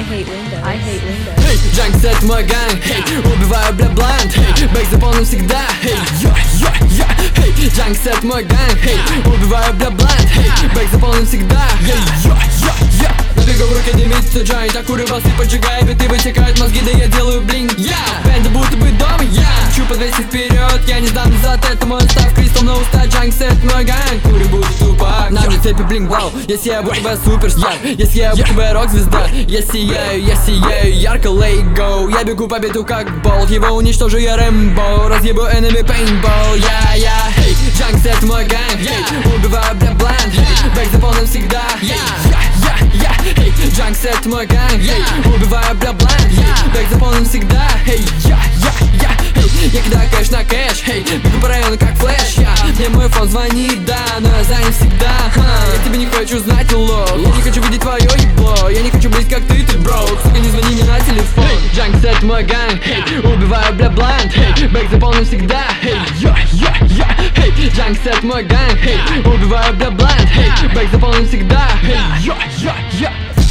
hate Windows. I hate Windows. Hey, Джанксет мой ганг, hey, убиваю бля блайнд, hey, бэк заполнен всегда, hey, hey, Джанксет мой ганг, hey, убиваю бля блайнд, hey, бэк заполнен всегда, hey, набегу в руки дымится джойнт, а курю басы поджигаю, биты вытекают мозги, да я делаю блинк, бенды будто бы дома, хочу подвесить вперед, я не сдам назад, это мой став, кристалл на уста, Джанксет мой ганг, курю буду тупак, на мне цепи блинк, вау, если я будто бы суперстар, если я будто бы рок-звезда, я сияю, ярко, let go, я бегу по биту как болт, его уничтожу я Рэмбо, разъебу enemy paintball, hey, Джанксет мой ганг, hey, убиваю бля блайнд, hey, бэк заполнен всегда, hey, Джанксет мой ганг, hey, убиваю бля блайнд, hey, бэк заполнен всегда, hey, я кидаю кэш на кэш, hey, бегу по району как флэш, мне мой фон звонит, да, но я занят всегда, я тебе не хочу знать, лол, я не хочу видеть твое ебло, я не хочу быть как ты брок, сука, не звони мне на телефон, Джанксет мой ганг, hey, убиваю бля блайнд, hey, бэк заполнен всегда, hey, Джанксет мой ганг, hey, убиваю бля блайнд, hey, бэк заполнен всегда, hey,